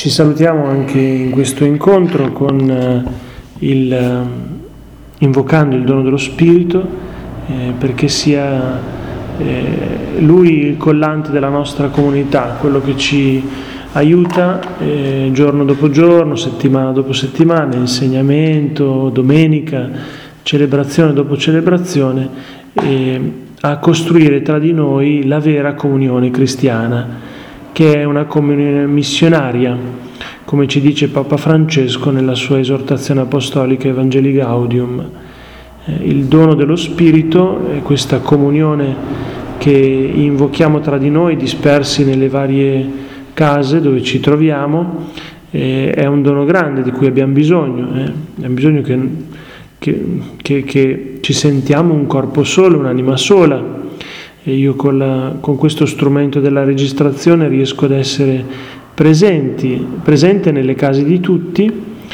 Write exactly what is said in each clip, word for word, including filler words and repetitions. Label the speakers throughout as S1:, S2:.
S1: Ci salutiamo anche in questo incontro con il, invocando il dono dello Spirito, eh, perché sia eh, Lui il collante della nostra comunità, quello che ci aiuta eh, giorno dopo giorno, settimana dopo settimana, insegnamento, domenica, celebrazione dopo celebrazione, eh, a costruire tra di noi la vera comunione cristiana, che è una comunione missionaria, come ci dice Papa Francesco nella sua esortazione apostolica Evangelii Gaudium. Eh, il dono dello Spirito è questa comunione che invochiamo tra di noi, dispersi nelle varie case dove ci troviamo, eh, è un dono grande di cui abbiamo bisogno, eh. abbiamo bisogno che, che, che, che ci sentiamo un corpo solo, un'anima sola. E io con, la, con questo strumento della registrazione riesco ad essere presenti, presente nelle case di tutti,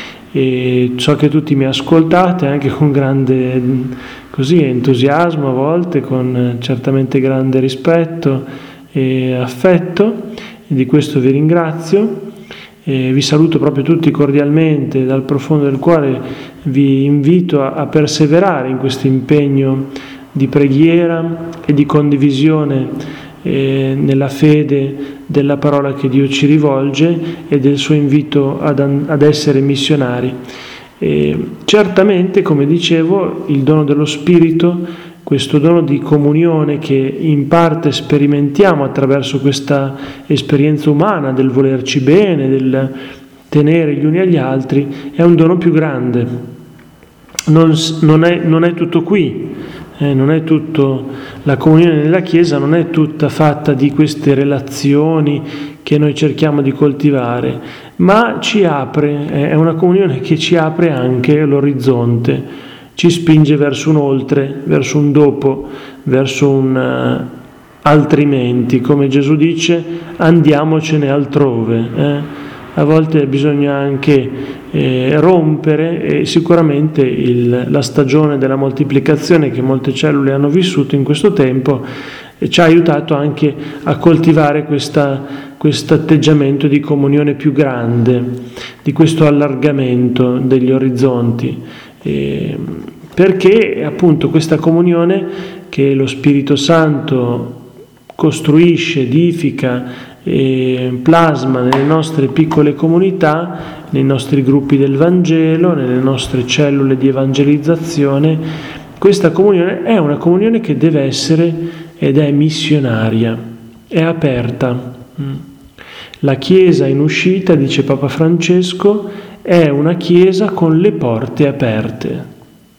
S1: e so che tutti mi ascoltate anche con grande così, entusiasmo, a volte con certamente grande rispetto e affetto, e di questo vi ringrazio. E vi saluto proprio tutti cordialmente dal profondo del cuore, vi invito a, a perseverare in questo impegno di preghiera e di condivisione eh, nella fede della parola che Dio ci rivolge e del suo invito ad, ad essere missionari. E certamente, come dicevo, il dono dello Spirito, questo dono di comunione che in parte sperimentiamo attraverso questa esperienza umana del volerci bene, del tenere gli uni agli altri, è un dono più grande. Non, non, è, non è tutto qui. Eh, non è tutto, la comunione nella Chiesa non è tutta fatta di queste relazioni che noi cerchiamo di coltivare, ma ci apre, è una comunione che ci apre anche l'orizzonte, ci spinge verso un oltre, verso un dopo, verso un uh, altrimenti, come Gesù dice, andiamocene altrove. Eh? A volte bisogna anche eh, rompere, e sicuramente il, la stagione della moltiplicazione che molte cellule hanno vissuto in questo tempo eh, ci ha aiutato anche a coltivare questo atteggiamento di comunione più grande, di questo allargamento degli orizzonti, eh, perché appunto questa comunione che lo Spirito Santo costruisce, edifica e plasma nelle nostre piccole comunità, nei nostri gruppi del Vangelo, nelle nostre cellule di evangelizzazione, questa comunione è una comunione che deve essere ed è missionaria, è aperta. La Chiesa in uscita, dice Papa Francesco, è una Chiesa con le porte aperte.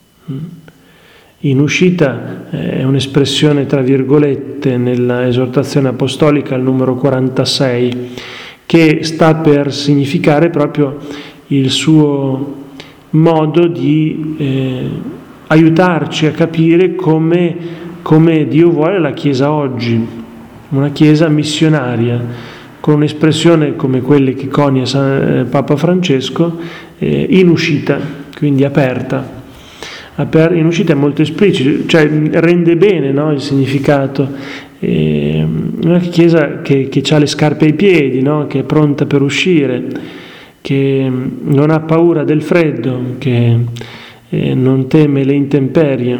S1: In uscita è un'espressione tra virgolette nella esortazione apostolica al numero quarantasei, che sta per significare proprio il suo modo di eh, aiutarci a capire come, come Dio vuole la Chiesa oggi, una Chiesa missionaria, con un'espressione come quelle che conia San, eh, Papa Francesco, eh, in uscita, quindi aperta. In uscita è molto esplicito, cioè rende bene, no, il significato. Eh, una Chiesa che, che ha le scarpe ai piedi, no, che è pronta per uscire, che non ha paura del freddo, che eh, non teme le intemperie.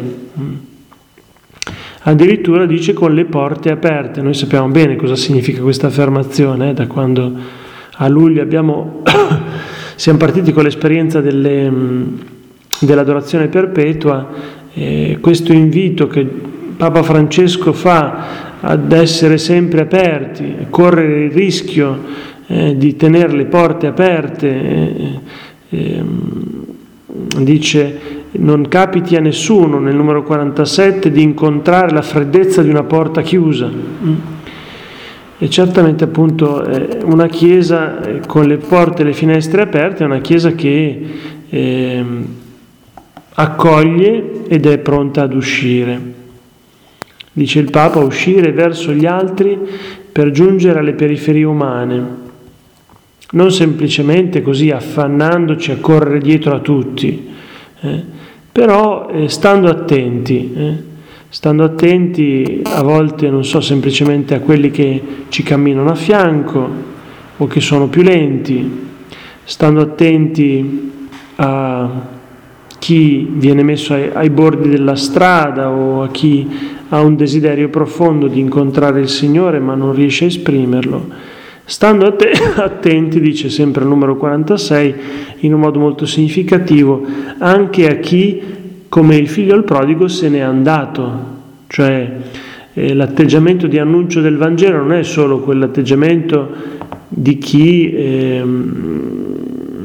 S1: Addirittura dice con le porte aperte. Noi sappiamo bene cosa significa questa affermazione, eh, da quando a luglio abbiamo siamo partiti con l'esperienza delle dell'adorazione perpetua, eh, questo invito che Papa Francesco fa ad essere sempre aperti, a correre il rischio eh, di tenere le porte aperte, eh, eh, dice non capiti a nessuno nel numero quarantasette di incontrare la freddezza di una porta chiusa. E certamente appunto eh, una Chiesa eh, con le porte e le finestre aperte è una Chiesa che eh, accoglie ed è pronta ad uscire. Dice il Papa, uscire verso gli altri per giungere alle periferie umane, non semplicemente così affannandoci a correre dietro a tutti, eh, però eh, stando attenti, eh, stando attenti a volte, non so, semplicemente a quelli che ci camminano a fianco, o che sono più lenti, stando attenti a chi viene messo ai, ai bordi della strada o a chi ha un desiderio profondo di incontrare il Signore ma non riesce a esprimerlo, stando att- attenti, dice sempre il numero quarantasei, in un modo molto significativo, anche a chi, come il figlio il prodigo, se n'è andato, cioè eh, l'atteggiamento di annuncio del Vangelo non è solo quell'atteggiamento di chi ehm,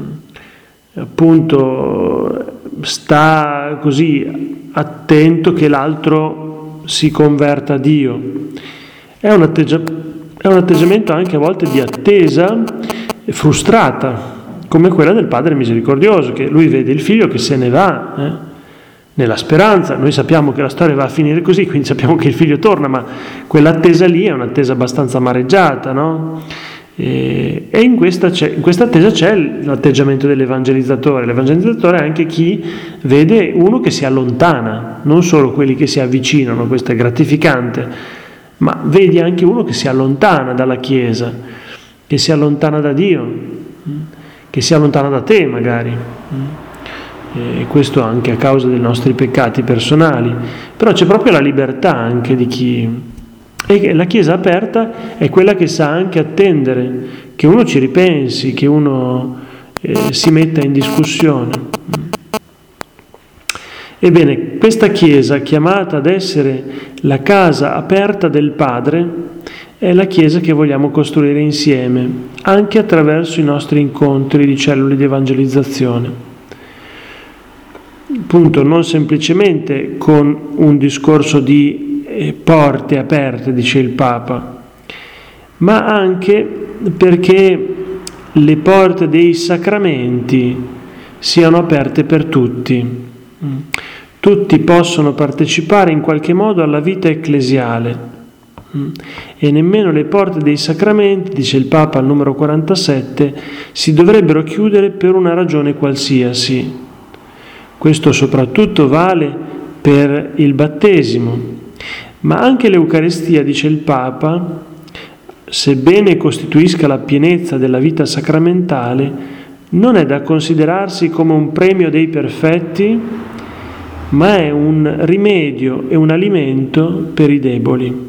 S1: appunto sta così attento che l'altro si converta a Dio, è un, atteggia- è un atteggiamento anche a volte di attesa frustrata, come quella del Padre misericordioso, che lui vede il figlio che se ne va, eh, nella speranza. Noi sappiamo che la storia va a finire così, quindi sappiamo che il figlio torna, ma quell'attesa lì è un'attesa abbastanza amareggiata, no? E, e in questa, c'è, in questa attesa c'è l'atteggiamento dell'evangelizzatore. L'evangelizzatore è anche chi vede uno che si allontana, non solo quelli che si avvicinano, questo è gratificante, ma vedi anche uno che si allontana dalla Chiesa, che si allontana da Dio, che si allontana da te magari, e questo anche a causa dei nostri peccati personali. Però c'è proprio la libertà anche di chi, e la Chiesa aperta è quella che sa anche attendere che uno ci ripensi, che uno eh, si metta in discussione. Ebbene, questa Chiesa, chiamata ad essere la casa aperta del Padre, è la Chiesa che vogliamo costruire insieme, anche attraverso i nostri incontri di cellule di evangelizzazione. Appunto, non semplicemente con un discorso di eh, porte aperte, dice il Papa, ma anche perché le porte dei sacramenti siano aperte per tutti. Tutti possono partecipare in qualche modo alla vita ecclesiale. E nemmeno le porte dei sacramenti, dice il Papa al numero quarantasette, si dovrebbero chiudere per una ragione qualsiasi. Questo soprattutto vale per il battesimo, ma anche l'Eucaristia, dice il Papa, sebbene costituisca la pienezza della vita sacramentale, non è da considerarsi come un premio dei perfetti, ma è un rimedio e un alimento per i deboli.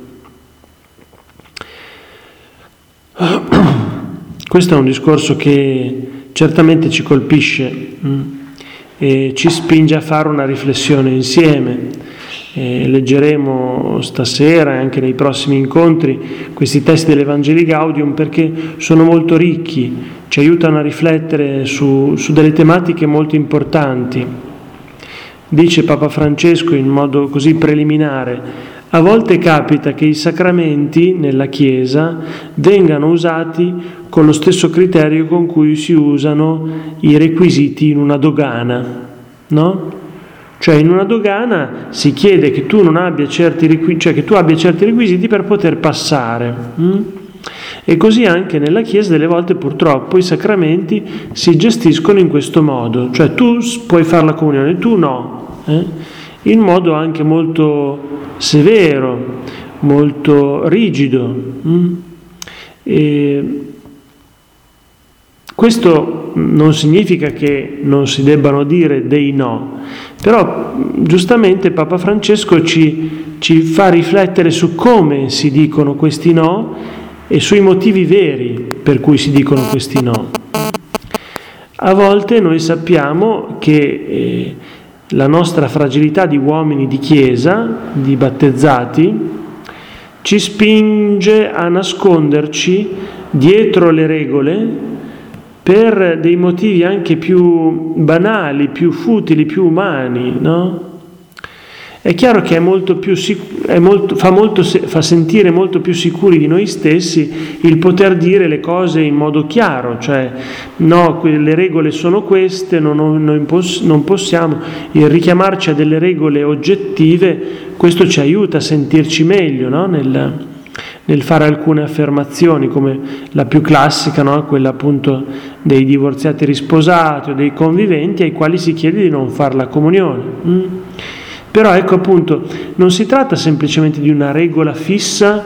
S1: Questo è un discorso che certamente ci colpisce mh, e ci spinge a fare una riflessione insieme. E leggeremo stasera e anche nei prossimi incontri questi testi dell'Evangelii Gaudium, perché sono molto ricchi, ci aiutano a riflettere su, su delle tematiche molto importanti. Dice Papa Francesco in modo così preliminare: a volte capita che i sacramenti nella Chiesa vengano usati con lo stesso criterio con cui si usano i requisiti in una dogana, no? Cioè in una dogana si chiede che tu non abbia certi requisiti, cioè che tu abbia certi requisiti per poter passare. Hm? E così anche nella Chiesa delle volte purtroppo i sacramenti si gestiscono in questo modo, cioè tu puoi fare la comunione, tu no, eh? in modo anche molto severo, molto rigido. Mm? E questo non significa che non si debbano dire dei no, però giustamente Papa Francesco ci, ci fa riflettere su come si dicono questi no e sui motivi veri per cui si dicono questi no. A volte noi sappiamo che eh, la nostra fragilità di uomini di Chiesa, di battezzati, ci spinge a nasconderci dietro le regole per dei motivi anche più banali, più futili, più umani, no? È chiaro che è molto più sic- è molto, fa, molto, fa sentire molto più sicuri di noi stessi il poter dire le cose in modo chiaro, cioè no, le regole sono queste, non, non, non possiamo, il richiamarci a delle regole oggettive, questo ci aiuta a sentirci meglio, no? nel, nel fare alcune affermazioni, come la più classica, no? Quella appunto dei divorziati risposati o dei conviventi ai quali si chiede di non fare la comunione. Mm? Però ecco appunto, non si tratta semplicemente di una regola fissa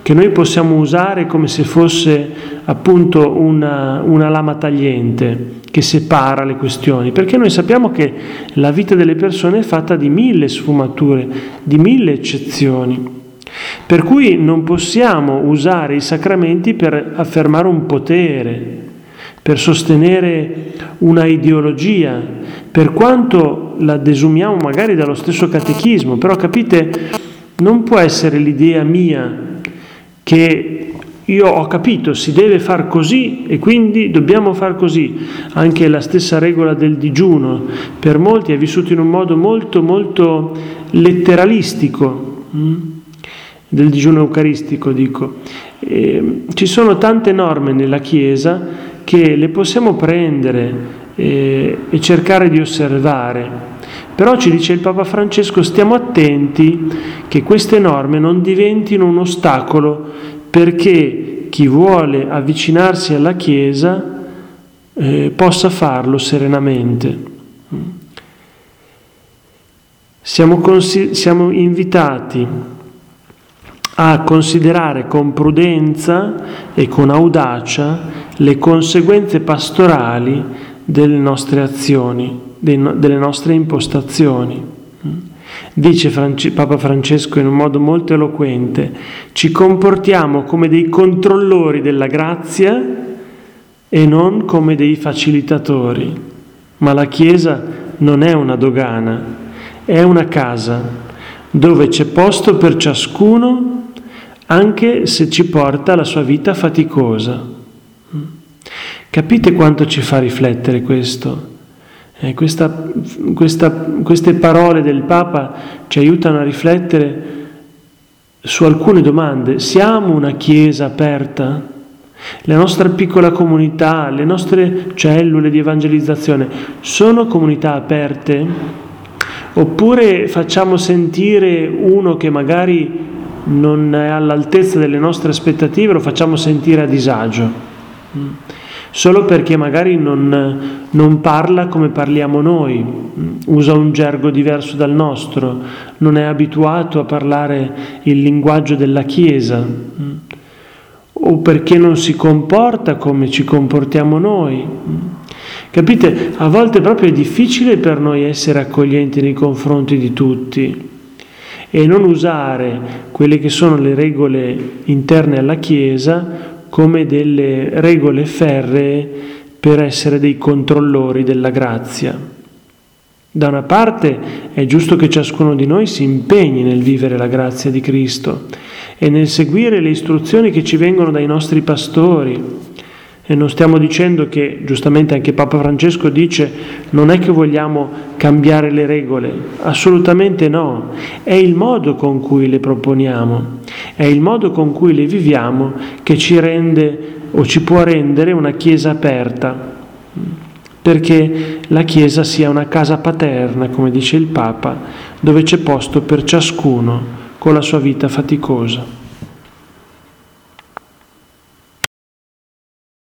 S1: che noi possiamo usare come se fosse appunto una, una lama tagliente che separa le questioni, perché noi sappiamo che la vita delle persone è fatta di mille sfumature, di mille eccezioni, per cui non possiamo usare i sacramenti per affermare un potere, per sostenere una ideologia, per quanto la desumiamo magari dallo stesso catechismo, però capite, non può essere l'idea mia che io ho capito, si deve far così e quindi dobbiamo far così. Anche la stessa regola del digiuno, per molti è vissuto in un modo molto molto letteralistico, hm? del digiuno eucaristico dico. E ci sono tante norme nella Chiesa che le possiamo prendere e, e cercare di osservare, però ci dice il Papa Francesco, stiamo attenti che queste norme non diventino un ostacolo perché chi vuole avvicinarsi alla Chiesa eh, possa farlo serenamente. Siamo, consi- siamo invitati a considerare con prudenza e con audacia le conseguenze pastorali delle nostre azioni, delle nostre impostazioni. Dice France- Papa Francesco in un modo molto eloquente, ci comportiamo come dei controllori della grazia e non come dei facilitatori, ma la Chiesa non è una dogana, è una casa dove c'è posto per ciascuno anche se ci porta la sua vita faticosa. Capite quanto ci fa riflettere questo? Eh, questa, questa, queste parole del Papa ci aiutano a riflettere su alcune domande. Siamo una Chiesa aperta? La nostra piccola comunità, le nostre cellule di evangelizzazione sono comunità aperte? Oppure facciamo sentire uno che magari non è all'altezza delle nostre aspettative, lo facciamo sentire a disagio, solo perché magari non, non parla come parliamo noi, usa un gergo diverso dal nostro, non è abituato a parlare il linguaggio della Chiesa, o perché non si comporta come ci comportiamo noi. Capite? A volte proprio è difficile per noi essere accoglienti nei confronti di tutti e non usare quelle che sono le regole interne alla Chiesa come delle regole ferree per essere dei controllori della grazia. Da una parte è giusto che ciascuno di noi si impegni nel vivere la grazia di Cristo e nel seguire le istruzioni che ci vengono dai nostri pastori. E non stiamo dicendo che, giustamente anche Papa Francesco dice, non è che vogliamo cambiare le regole, assolutamente no, è il modo con cui le proponiamo, è il modo con cui le viviamo che ci rende o ci può rendere una Chiesa aperta, perché la Chiesa sia una casa paterna, come dice il Papa, dove c'è posto per ciascuno con la sua vita faticosa.